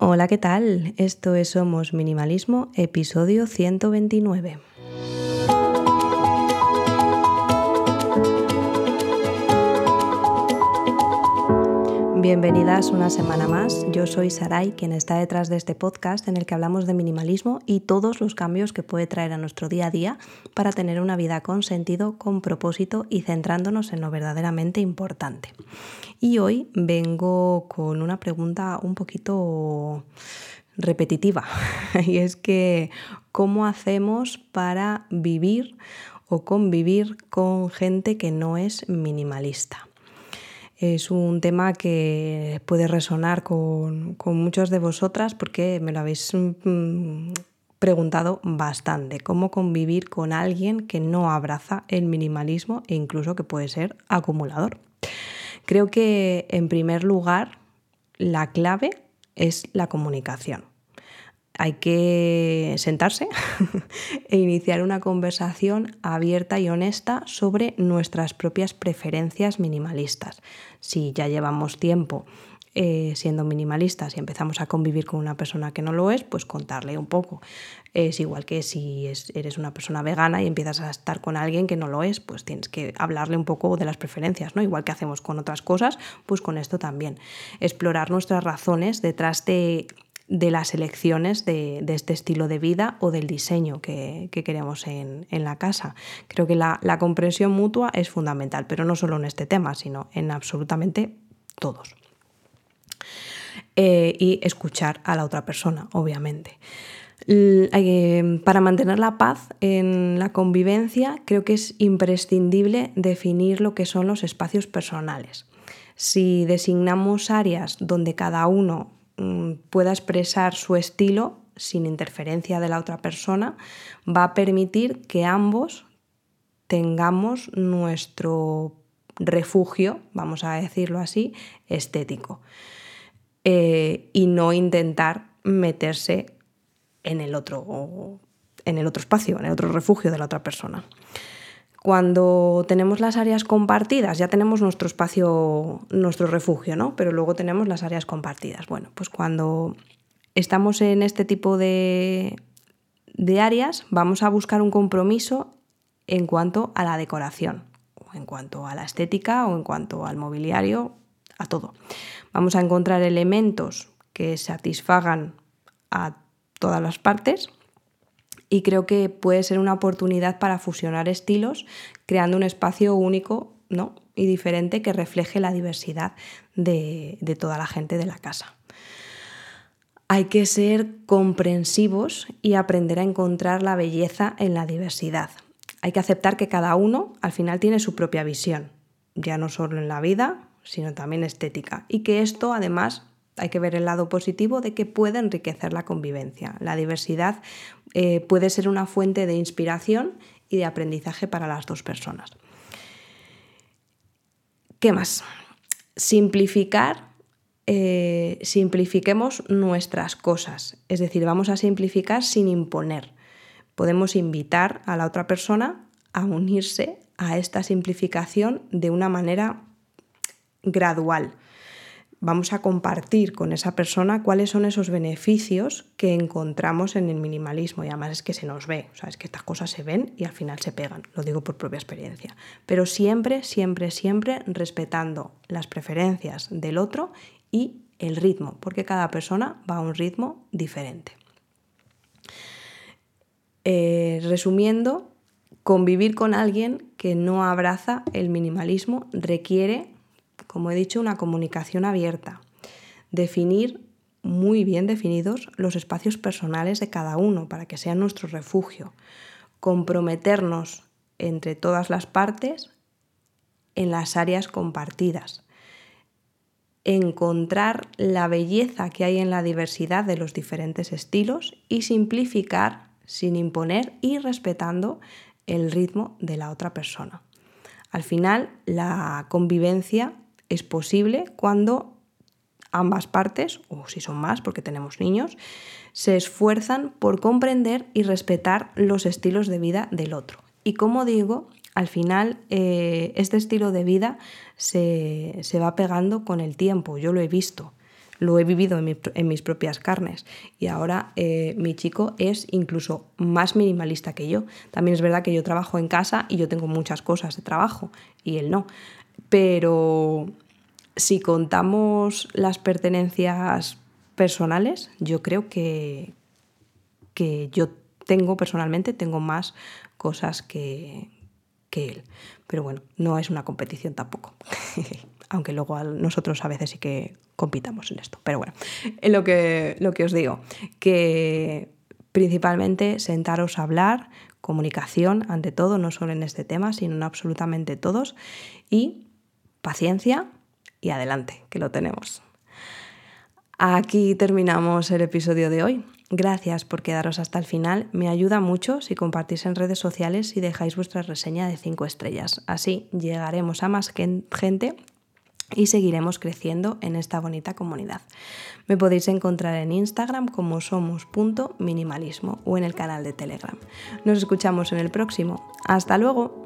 Hola, ¿qué tal? Esto es Somos Minimalismo, episodio 129. Bienvenidas una semana más. Yo soy Saray, quien está detrás de este podcast en el que hablamos de minimalismo y todos los cambios que puede traer a nuestro día a día para tener una vida con sentido, con propósito y centrándonos en lo verdaderamente importante. Y hoy vengo con una pregunta un poquito repetitiva y es que ¿cómo hacemos para vivir o convivir con gente que no es minimalista? Es un tema que puede resonar con muchas de vosotras porque me lo habéis preguntado bastante. ¿Cómo convivir con alguien que no abraza el minimalismo e incluso que puede ser acumulador? Creo que en primer lugar la clave es la comunicación. Hay que sentarse e iniciar una conversación abierta y honesta sobre nuestras propias preferencias minimalistas. Si ya llevamos tiempo siendo minimalistas y empezamos a convivir con una persona que no lo es, pues contarle un poco. Es igual que si eres una persona vegana y empiezas a estar con alguien que no lo es, pues tienes que hablarle un poco de las preferencias, ¿no? Igual que hacemos con otras cosas, pues con esto también. Explorar nuestras razones detrás de las elecciones de este estilo de vida o del diseño que queremos en la casa. Creo que la comprensión mutua es fundamental, pero no solo en este tema, sino en absolutamente todos. Y escuchar a la otra persona, obviamente. Para mantener la paz en la convivencia, creo que es imprescindible definir lo que son los espacios personales. Si designamos áreas donde cada uno pueda expresar su estilo sin interferencia de la otra persona, va a permitir que ambos tengamos nuestro refugio, vamos a decirlo así, estético. Y no intentar meterse en el otro espacio, en el otro refugio de la otra persona. Cuando tenemos las áreas compartidas, ya tenemos nuestro espacio, nuestro refugio, ¿no? Pero luego tenemos las áreas compartidas. Bueno, pues cuando estamos en este tipo de áreas, vamos a buscar un compromiso en cuanto a la decoración, o en cuanto a la estética, o en cuanto al mobiliario, a todo. Vamos a encontrar elementos que satisfagan a todas las partes. Y creo que puede ser una oportunidad para fusionar estilos, creando un espacio único, ¿no? Y diferente que refleje la diversidad de toda la gente de la casa. Hay que ser comprensivos y aprender a encontrar la belleza en la diversidad. Hay que aceptar que cada uno al final tiene su propia visión, ya no solo en la vida, sino también estética. Y que esto además hay que ver el lado positivo de que puede enriquecer la convivencia. La diversidad puede ser una fuente de inspiración y de aprendizaje para las dos personas. ¿Qué más? Simplifiquemos nuestras cosas. Es decir, vamos a simplificar sin imponer. Podemos invitar a la otra persona a unirse a esta simplificación de una manera gradual. Vamos a compartir con esa persona cuáles son esos beneficios que encontramos en el minimalismo y además es que se nos ve, o sea, es que estas cosas se ven y al final se pegan, lo digo por propia experiencia, pero siempre respetando las preferencias del otro y el ritmo, porque cada persona va a un ritmo diferente. Resumiendo, convivir con alguien que no abraza el minimalismo requiere, como he dicho, una comunicación abierta. Definir muy bien definidos los espacios personales de cada uno para que sean nuestro refugio. Comprometernos entre todas las partes en las áreas compartidas. Encontrar la belleza que hay en la diversidad de los diferentes estilos y simplificar sin imponer y respetando el ritmo de la otra persona. Al final, la convivencia es posible cuando ambas partes, o si son más porque tenemos niños, se esfuerzan por comprender y respetar los estilos de vida del otro. Y como digo, al final este estilo de vida se va pegando con el tiempo, yo lo he visto. lo he vivido en mis propias carnes y ahora mi chico es incluso más minimalista que yo. También es verdad que yo trabajo en casa y yo tengo muchas cosas de trabajo y él no, pero si contamos las pertenencias personales, yo creo que yo personalmente tengo más cosas que él. Pero bueno, no es una competición tampoco. Aunque luego nosotros a veces sí que compitamos en esto. Pero bueno, es lo que os digo, que principalmente sentaros a hablar, comunicación ante todo, no solo en este tema, sino en absolutamente todos, y paciencia y adelante, que lo tenemos. Aquí terminamos el episodio de hoy. Gracias por quedaros hasta el final. Me ayuda mucho si compartís en redes sociales y dejáis vuestra reseña de 5 estrellas. Así llegaremos a más gente y seguiremos creciendo en esta bonita comunidad. Me podéis encontrar en Instagram como somos.minimalismo o en el canal de Telegram. Nos escuchamos en el próximo. ¡Hasta luego!